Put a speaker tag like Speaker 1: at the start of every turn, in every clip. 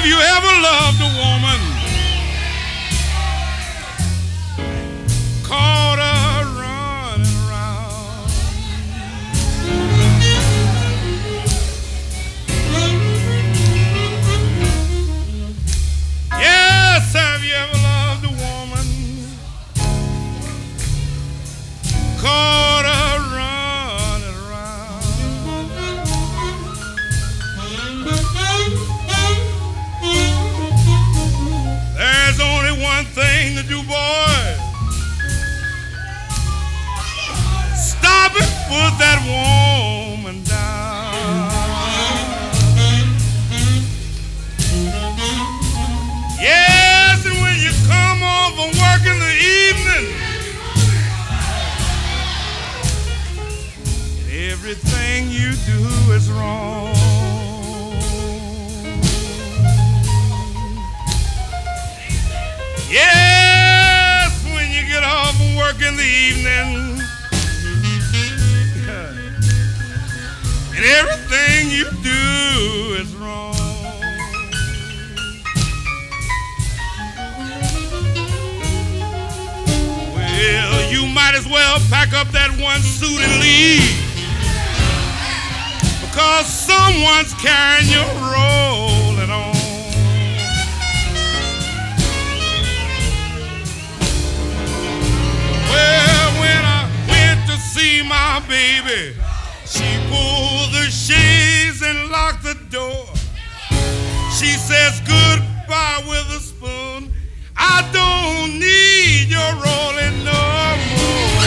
Speaker 1: you ever loved a woman? Caught her running around. Yes, have you ever loved a woman? Caught her running around. There's only one thing to do, boy. Stop it, put that woman down. Yes, and when you come home from work in the evening, everything you do is wrong. Yes, when you get home from work in the evening, and everything you do is wrong. Well, you might as well pack up that one suit and leave, because someone's carrying your rolling on. Well, when I went to see my baby, she pulled the shades and locked the door. She says goodbye with a spoon. I don't need your rolling no more.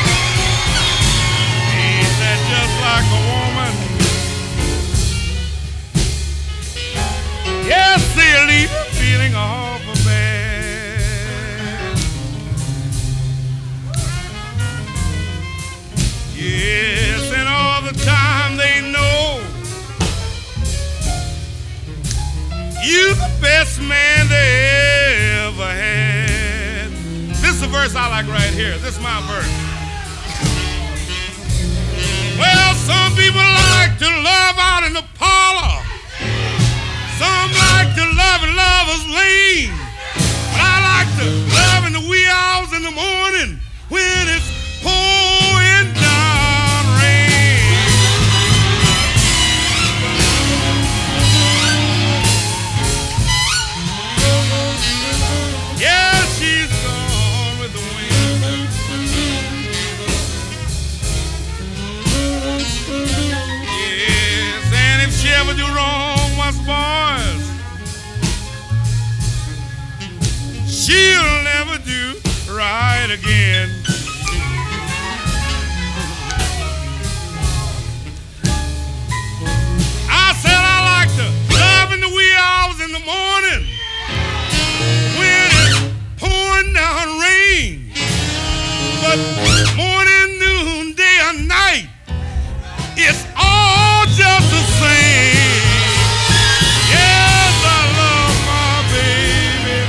Speaker 1: Ain't that just like a woman? Yes, they'll leave you feeling awful bad. Yes, and all the time they know you the best man they ever had. This is a verse I like right here. This is my verse. Well, some people like to love out in the parlor. Some like to love in lover's lane. But I like to love in the wee hours in the morning when it's pouring down rain. Yeah, she's gone with the wind. Yes, and if she ever do wrong once, boys, she'll never do right again. I said I like to love in the wee hours in the morning when it's pouring down rain. But morning, noon, day, or night, it's all just the same. Yes, I love my baby.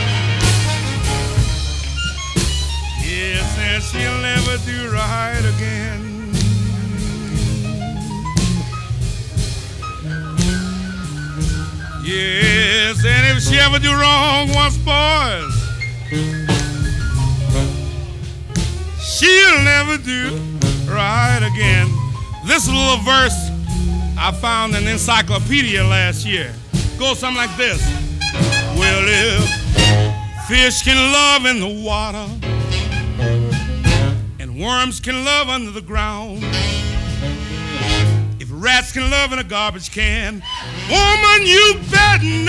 Speaker 1: Yes, and she'll never do right again. Yes, and if she ever do wrong once, boys, she'll never do right again. This little verse I found in an encyclopedia last year goes something like this. Well, if fish can love in the water and worms can love under the ground, if rats can love in a garbage can, woman, you better